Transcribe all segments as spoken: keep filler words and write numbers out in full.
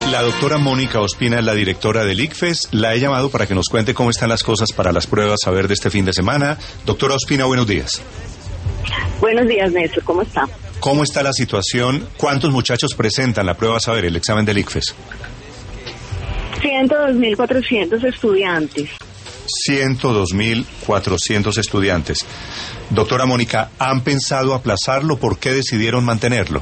La doctora Mónica Ospina es la directora del I C F E S. La he llamado para que nos cuente cómo están las cosas para las pruebas a ver de este fin de semana. Doctora Ospina, buenos días. Buenos días, Néstor. ¿Cómo está? ¿Cómo está la situación? ¿Cuántos muchachos presentan la prueba a saber, el examen del I C F E S? ciento dos mil cuatrocientos estudiantes. ciento dos mil cuatrocientos estudiantes. Doctora Mónica, ¿han pensado aplazarlo? ¿Por qué decidieron mantenerlo?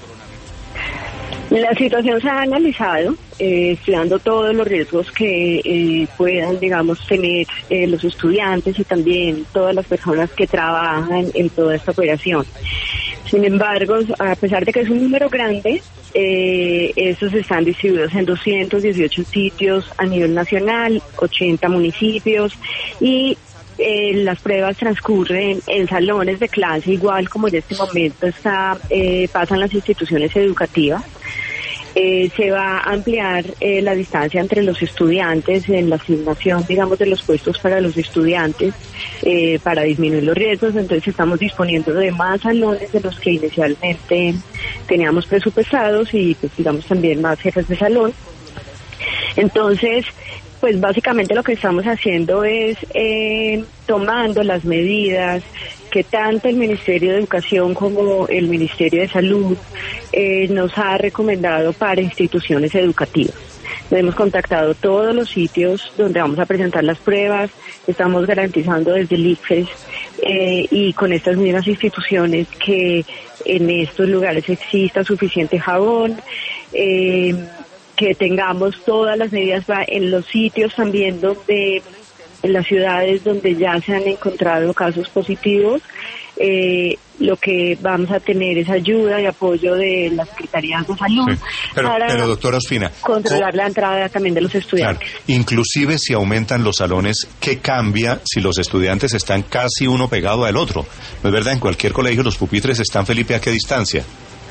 La situación se ha analizado, eh, estudiando todos los riesgos que eh, puedan, digamos, tener eh, los estudiantes y también todas las personas que trabajan en toda esta operación. Sin embargo, a pesar de que es un número grande, eh, estos están distribuidos en doscientos dieciocho sitios a nivel nacional, ochenta municipios y Eh, las pruebas transcurren en salones de clase, igual como en este momento está eh, pasan las instituciones educativas. Eh, se va a ampliar eh, la distancia entre los estudiantes en la asignación, digamos, de los puestos para los estudiantes eh, para disminuir los riesgos. Entonces estamos disponiendo de más salones de los que inicialmente teníamos presupuestados y, pues, digamos, también más jefes de salón. Entonces, pues básicamente lo que estamos haciendo es eh, tomando las medidas que tanto el Ministerio de Educación como el Ministerio de Salud eh, nos ha recomendado para instituciones educativas. Nos hemos contactado todos los sitios donde vamos a presentar las pruebas, estamos garantizando desde el I C F E S eh, y con estas mismas instituciones que en estos lugares exista suficiente jabón, eh, que tengamos todas las medidas en los sitios también donde, en las ciudades donde ya se han encontrado casos positivos, eh, lo que vamos a tener es ayuda y apoyo de las secretarías de salud. Sí, pero, para pero doctora Ospina, controlar la entrada también de los estudiantes. Claro, inclusive si aumentan los salones, ¿qué cambia si los estudiantes están casi uno pegado al otro? ¿No es verdad? En cualquier colegio los pupitres están, Felipe, ¿a qué distancia?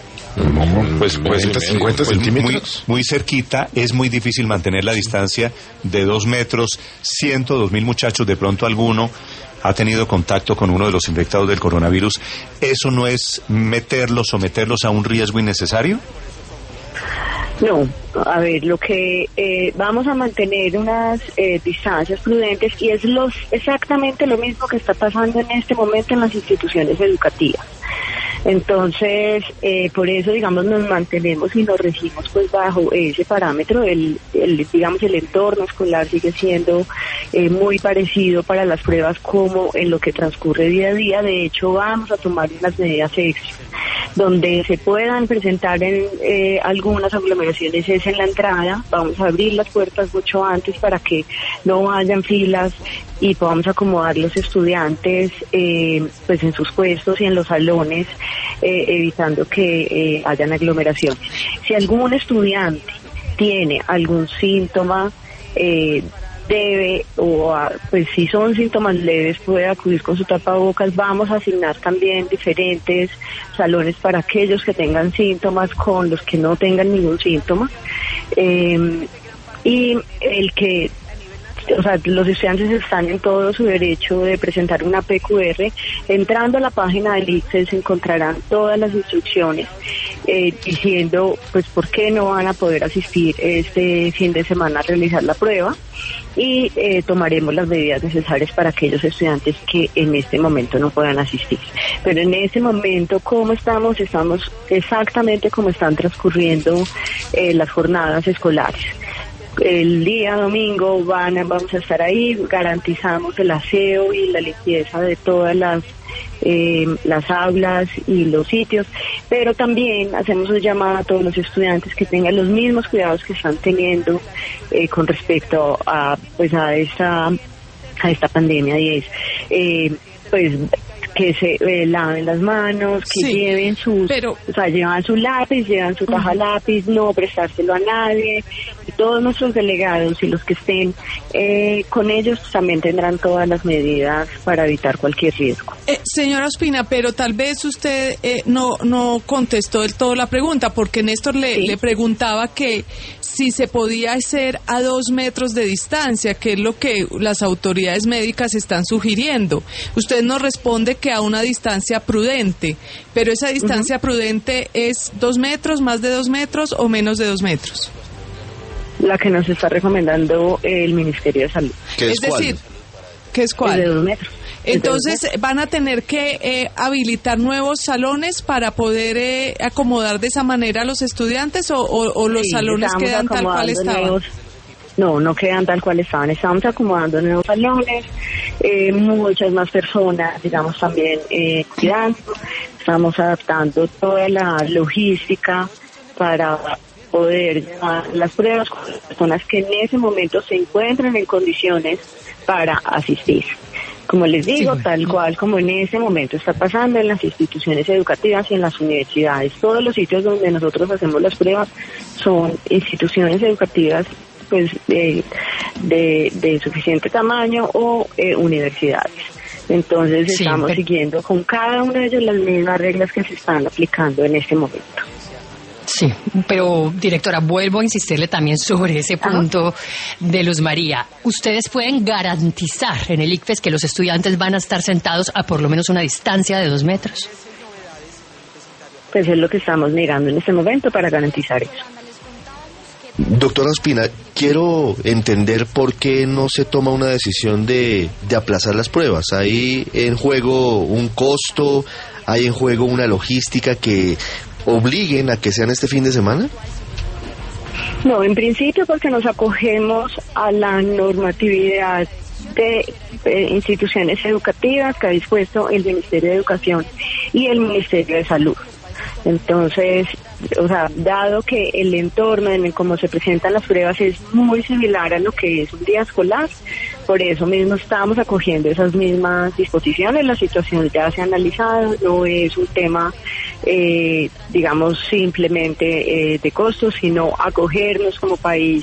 Pues, pues, cincuenta pues centímetros. Muy, muy cerquita, es muy difícil mantener la distancia de dos metros, ciento dos mil muchachos, de pronto alguno ha tenido contacto con uno de los infectados del coronavirus. ¿Eso no es meterlos, someterlos a un riesgo innecesario? No, a ver, lo que eh, vamos a mantener unas eh, distancias prudentes y es los exactamente lo mismo que está pasando en este momento en las instituciones educativas. Entonces, eh, por eso, digamos, nos mantenemos y nos regimos pues bajo ese parámetro. El, el digamos, el entorno escolar sigue siendo eh, muy parecido para las pruebas como en lo que transcurre día a día. De hecho, vamos a tomar unas medidas extras donde se puedan presentar en eh, algunas aglomeraciones es en la entrada. Vamos a abrir las puertas mucho antes para que no hayan filas y podamos acomodar los estudiantes eh, pues en sus puestos y en los salones, eh, evitando que eh, hayan aglomeraciones. Si algún estudiante tiene algún síntoma, eh, debe, o pues si son síntomas leves, puede acudir con su tapabocas. Vamos a asignar también diferentes salones para aquellos que tengan síntomas con los que no tengan ningún síntoma. Eh, y el que O sea, los estudiantes están en todo su derecho de presentar una P Q R. Entrando a la página del I C F E S encontrarán todas las instrucciones eh, diciendo pues por qué no van a poder asistir este fin de semana a realizar la prueba y eh, tomaremos las medidas necesarias para aquellos estudiantes que en este momento no puedan asistir. Pero en este momento, ¿cómo estamos? Estamos exactamente como están transcurriendo eh, las jornadas escolares. El día domingo van a, vamos a estar ahí, garantizamos el aseo y la limpieza de todas las eh, las aulas y los sitios, pero también hacemos un llamado a todos los estudiantes que tengan los mismos cuidados que están teniendo eh, con respecto a pues a esta a esta pandemia, y es eh, pues que se eh, laven las manos, que sí, lleven sus, pero... o sea, llevan su lápiz, llevan su caja uh-huh. lápiz, no prestárselo a nadie. Y todos nuestros delegados y los que estén eh, con ellos también tendrán todas las medidas para evitar cualquier riesgo. Eh, señora Ospina, pero tal vez usted eh, no no contestó del todo la pregunta, porque Néstor le, sí. le preguntaba que si se podía hacer a dos metros de distancia, que es lo que las autoridades médicas están sugiriendo. Usted nos responde que a una distancia prudente, pero esa distancia uh-huh. prudente es dos metros, más de dos metros o menos de dos metros. la que nos está recomendando el Ministerio de Salud. ¿Qué es, es decir, ¿qué es cuál? Es de dos metros. Entonces, ¿van a tener que eh, habilitar nuevos salones para poder eh, acomodar de esa manera a los estudiantes o, o, o los sí, salones quedan tal cual estaban? Nuevos, no, no quedan tal cual estaban. Estamos acomodando nuevos salones, eh, muchas más personas, digamos, también eh, cuidando. Estamos adaptando toda la logística para poder llevar las pruebas con las personas que en ese momento se encuentran en condiciones para asistir. Como les digo, sí, tal cual como en ese momento está pasando en las instituciones educativas y en las universidades. Todos los sitios donde nosotros hacemos las pruebas son instituciones educativas pues de, de, de suficiente tamaño o eh, universidades. Entonces sí, estamos pero... siguiendo con cada uno de ellos las mismas reglas que se están aplicando en este momento. Sí, pero directora, vuelvo a insistirle también sobre ese punto de Luz María. ¿Ustedes pueden garantizar en el ICFES que los estudiantes van a estar sentados a por lo menos una distancia de dos metros? Pues es lo que estamos mirando en este momento para garantizar eso. Doctora Ospina, quiero entender por qué no se toma una decisión de, de aplazar las pruebas. ¿Hay en juego un costo? ¿Hay en juego una logística que obliguen a que sean este fin de semana? No, en principio porque nos acogemos a la normatividad de eh, instituciones educativas que ha dispuesto el Ministerio de Educación y el Ministerio de Salud. Entonces, o sea, dado que el entorno en el cómo se presentan las pruebas es muy similar a lo que es un día escolar, por eso mismo estamos acogiendo esas mismas disposiciones. La situación ya se ha analizado, no es un tema, eh, digamos, simplemente eh, de costos, sino acogernos como país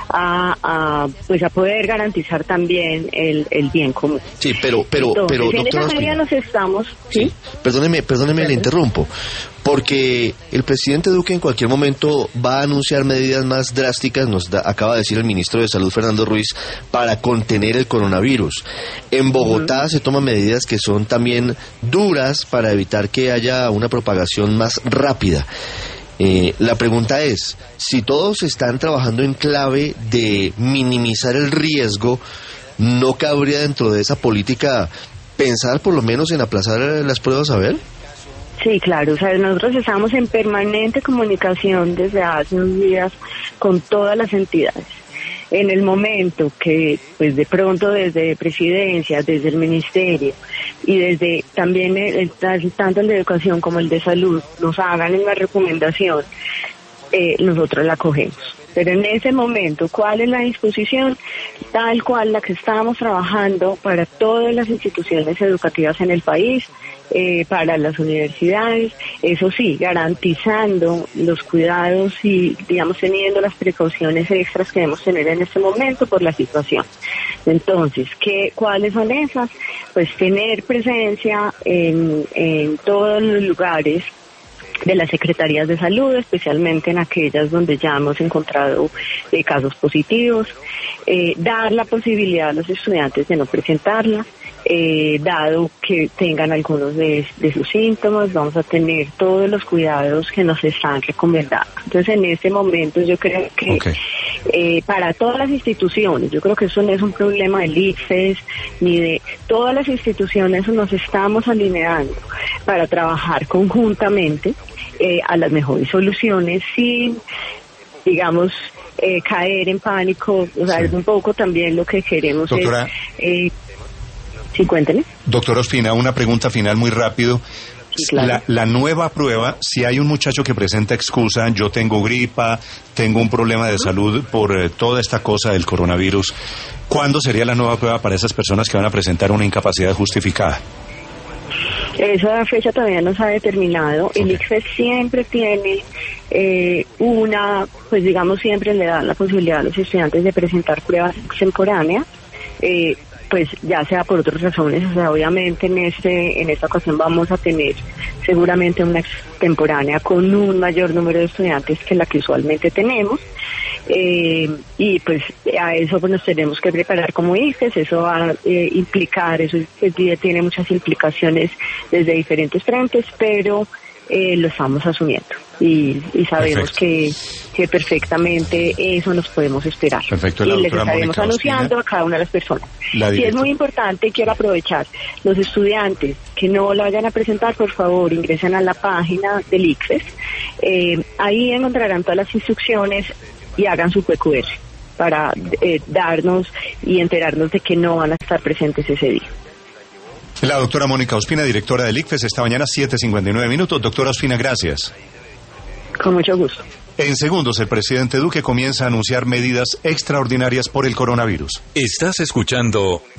a, a pues a poder garantizar también el, el bien común. Sí, pero, pero, Entonces, pero, en doctora esa medida nos estamos, ¿sí? sí. Perdóneme, perdóneme, le interrumpo. Porque el presidente Duque en cualquier momento va a anunciar medidas más drásticas, nos da, acaba de decir el ministro de Salud, Fernando Ruiz, para contener el coronavirus. En Bogotá uh-huh. se toman medidas que son también duras para evitar que haya una propagación más rápida. Eh, la pregunta es, si todos están trabajando en clave de minimizar el riesgo, ¿no cabría dentro de esa política pensar por lo menos en aplazar las pruebas a ver? Sí, claro, o sea, nosotros estamos en permanente comunicación desde hace unos días con todas las entidades. En el momento que, pues de pronto desde Presidencia, desde el Ministerio y desde también el, tanto el de Educación como el de Salud nos hagan una recomendación, eh, nosotros la cogemos. Pero en ese momento, ¿cuál es la disposición? Tal cual la que estamos trabajando para todas las instituciones educativas en el país, eh, para las universidades, eso sí, garantizando los cuidados y, digamos, teniendo las precauciones extras que debemos tener en este momento por la situación. Entonces, ¿qué, ¿cuáles son esas? Pues tener presencia en, en todos los lugares de las secretarías de salud, especialmente en aquellas donde ya hemos encontrado eh, casos positivos, eh, dar la posibilidad a los estudiantes de no presentarla, eh, dado que tengan algunos de, de sus síntomas, vamos a tener todos los cuidados que nos están recomendando. Entonces, en este momento yo creo que okay. eh, para todas las instituciones, yo creo que eso no es un problema del ICFES, ni de todas las instituciones, nos estamos alineando para trabajar conjuntamente Eh, a las mejores soluciones sin, digamos, eh, caer en pánico. O sea, sí. es un poco también lo que queremos. Doctora, es, eh, sí, cuénteme. Doctora Ospina, una pregunta final muy rápido. Sí, claro. la, la nueva prueba, si hay un muchacho que presenta excusa, yo tengo gripa, tengo un problema de salud por eh, toda esta cosa del coronavirus, ¿cuándo sería la nueva prueba para esas personas que van a presentar una incapacidad justificada? Esa fecha todavía no se ha determinado. Okay. El ICFES siempre tiene eh, una, pues digamos, siempre le da la posibilidad a los estudiantes de presentar pruebas extemporáneas, eh, pues ya sea por otras razones. O sea, obviamente en este en esta ocasión vamos a tener seguramente una extemporánea con un mayor número de estudiantes que la que usualmente tenemos. Eh, y pues a eso pues nos tenemos que preparar como ICFES. Eso va a eh, implicar, eso pues, tiene muchas implicaciones desde diferentes frentes, pero eh, lo estamos asumiendo y, y sabemos que, que perfectamente eso nos podemos esperar. Perfecto, y la les doctora estaremos Mónica anunciando Ospina, a cada una de las personas. La Sí, es directora. muy importante, quiero aprovechar, los estudiantes que no la vayan a presentar, por favor, ingresen a la página del ICFES, eh, ahí encontrarán todas las instrucciones y hagan su P Q R para eh, darnos y enterarnos de que no van a estar presentes ese día. La doctora Mónica Ospina, directora del ICFES, esta mañana, siete cincuenta y nueve minutos. Doctora Ospina, gracias. Con mucho gusto. En segundos, el presidente Duque comienza a anunciar medidas extraordinarias por el coronavirus. Estás escuchando